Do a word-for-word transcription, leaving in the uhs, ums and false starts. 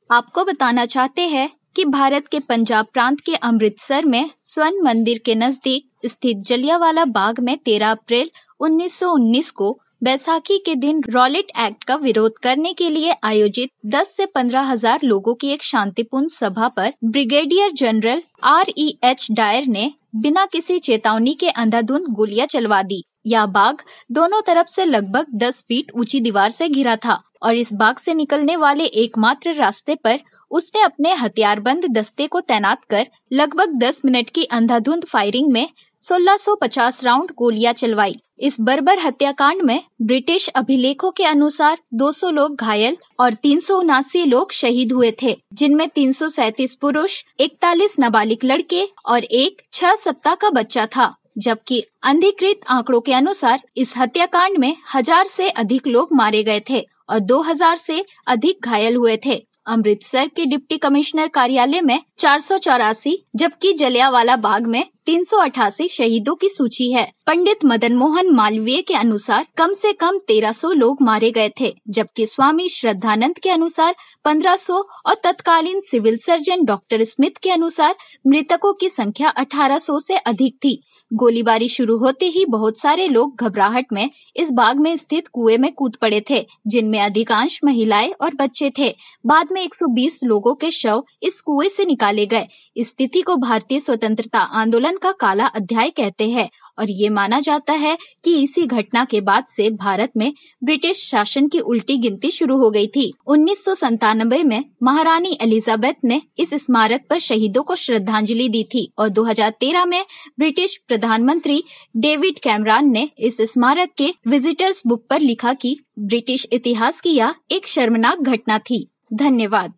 आपको बताना चाहते हैं कि भारत के पंजाब प्रांत के अमृतसर में स्वर्ण मंदिर के नजदीक स्थित जलियांवाला बाग में तेरह अप्रैल उन्नीस सौ उन्नीस को बैसाखी के दिन रॉलेट एक्ट का विरोध करने के लिए आयोजित दस से पंद्रह हजार लोगों की एक शांतिपूर्ण सभा पर brigadier general R E H Dyer ने बिना किसी चेतावनी के अंधाधुंध गोलियां चलवा दी। यह बाग दोनों तरफ से लगभग दस फीट ऊंची दीवार से घिरा था और इस बाग से निकलने वाले एकमात्र रास्ते पर उसने अपने हथियारबंद दस्ते को तैनात कर लगभग दस मिनट की अंधाधुंध फायरिंग में सोलह सौ पचास राउंड गोलियां चलवाई। इस बर्बर हत्याकांड में ब्रिटिश अभिलेखों के अनुसार दो सौ लोग घायल और तीन सौ उनासी लोग शहीद हुए थे, जिनमें तीन सौ सैंतीस पुरुष, इकतालीस नाबालिग लड़के और एक छह सप्ताह का बच्चा था। जबकि अधिकृत आंकड़ों के अनुसार इस हत्याकांड में हजार से अधिक लोग मारे गए थे और दो हजार से अधिक घायल हुए थे। अमृतसर के डिप्टी कमिश्नर कार्यालय में चार सौ चौरासी जबकि जलियांवाला बाग में तीन सौ अठासी शहीदों की सूची है। पंडित मदन मोहन मालवीय के अनुसार कम से कम तेरह सौ लोग मारे गए थे, जबकि स्वामी श्रद्धानंद के अनुसार पंद्रह सौ और तत्कालीन सिविल सर्जन डॉक्टर स्मिथ के अनुसार मृतकों की संख्या अठारह सौ से अधिक थी। गोलीबारी शुरू होते ही बहुत सारे लोग घबराहट में इस बाग में स्थित कुएं में कूद पड़े थे, जिनमें अधिकांश महिलाएं और बच्चे थे। बाद में एक सौ बीस लोगों के शव इस कुएं से निकाले गए। इस स्थिति को भारतीय स्वतंत्रता आंदोलन का काला अध्याय कहते हैं और ये माना जाता है कि इसी घटना के बाद से भारत में ब्रिटिश शासन की उल्टी गिनती शुरू हो गई थी। उन्नीस सौ संतानवे में महारानी एलिजाबेथ ने इस स्मारक पर शहीदों को श्रद्धांजलि दी थी और दो हजार तेरह में ब्रिटिश प्रधानमंत्री डेविड कैमरन ने इस स्मारक के विजिटर्स बुक पर लिखा कि ब्रिटिश इतिहास की यह एक शर्मनाक घटना थी। धन्यवाद।